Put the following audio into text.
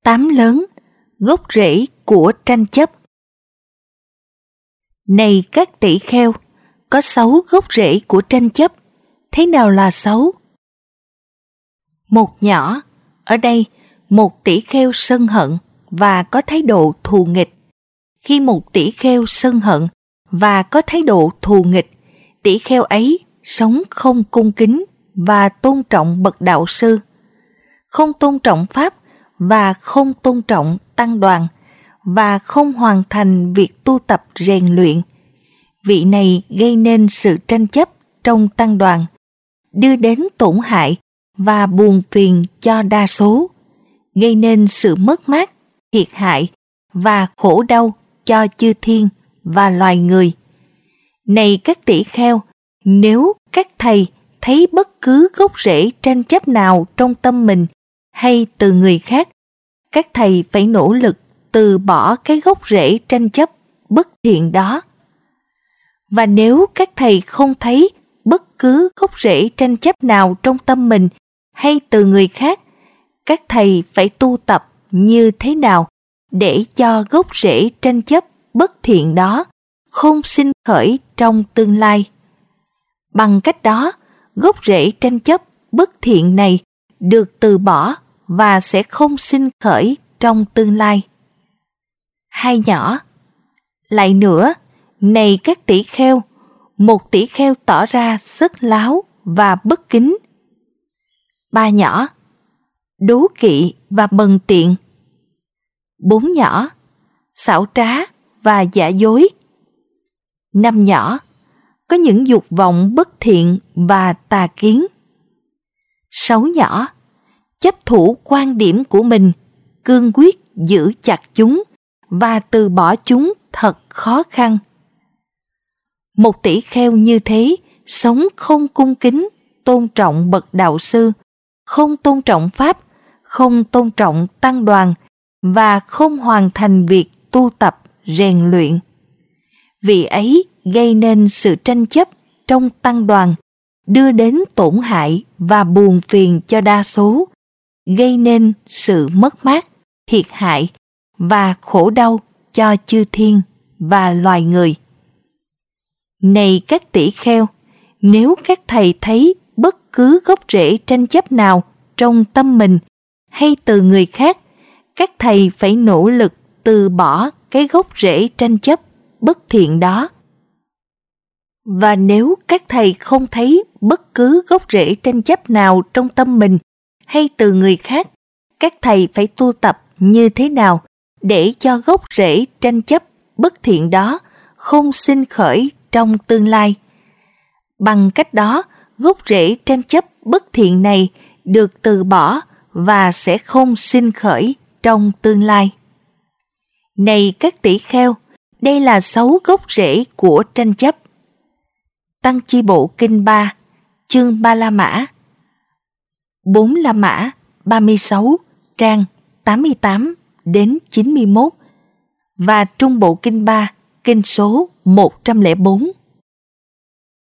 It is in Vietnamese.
8 lớn, gốc rễ của tranh chấp. Này các tỷ kheo, có 6 gốc rễ của tranh chấp. Thế nào là 6? Một nhỏ, ở đây một tỷ kheo sân hận và có thái độ thù nghịch. Khi một tỷ kheo sân hận và có thái độ thù nghịch, tỷ kheo ấy sống không cung kính và tôn trọng bậc đạo sư, không tôn trọng pháp và không tôn trọng tăng đoàn, và không hoàn thành việc tu tập rèn luyện. Vị này gây nên sự tranh chấp trong tăng đoàn, đưa đến tổn hại và buồn phiền cho đa số, gây nên sự mất mát, thiệt hại và khổ đau cho chư thiên và loài người. Này các tỷ kheo, nếu các thầy thấy bất cứ gốc rễ tranh chấp nào trong tâm mình hay từ người khác, các thầy phải nỗ lực từ bỏ cái gốc rễ tranh chấp bất thiện đó. Và nếu các thầy không thấy bất cứ gốc rễ tranh chấp nào trong tâm mình hay từ người khác, các thầy phải tu tập như thế nào để cho gốc rễ tranh chấp bất thiện đó không sinh khởi trong tương lai. Bằng cách đó, gốc rễ tranh chấp bất thiện này được từ bỏ và sẽ không sinh khởi trong tương lai. Hai nhỏ. Lại nữa, này các tỷ kheo, một tỷ kheo tỏ ra sất láo và bất kính. Ba nhỏ. Đố kỵ và bần tiện. Bốn nhỏ. Xảo trá và giả dối. Năm nhỏ. Có những dục vọng bất thiện và tà kiến. Sáu nhỏ. Chấp thủ quan điểm của mình, cương quyết giữ chặt chúng và từ bỏ chúng thật khó khăn. Một tỷ kheo như thế sống không cung kính, tôn trọng bậc đạo sư, không tôn trọng pháp, không tôn trọng tăng đoàn và không hoàn thành việc tu tập rèn luyện. Vị ấy gây nên sự tranh chấp trong tăng đoàn, đưa đến tổn hại và buồn phiền cho đa số, gây nên sự mất mát, thiệt hại và khổ đau cho chư thiên và loài người. Này các tỷ kheo, nếu các thầy thấy bất cứ gốc rễ tranh chấp nào trong tâm mình hay từ người khác, các thầy phải nỗ lực từ bỏ cái gốc rễ tranh chấp bất thiện đó. Và nếu các thầy không thấy bất cứ gốc rễ tranh chấp nào trong tâm mình hay từ người khác, các thầy phải tu tập như thế nào để cho gốc rễ tranh chấp bất thiện đó không sinh khởi trong tương lai. Bằng cách đó, gốc rễ tranh chấp bất thiện này được từ bỏ và sẽ không sinh khởi trong tương lai. Này các tỷ kheo, đây là 6 gốc rễ của tranh chấp. Tăng Chi Bộ Kinh 3, chương Ba La Mã, 4 La Mã 36, trang 88 đến 91 và Trung Bộ Kinh 3, kinh số 104.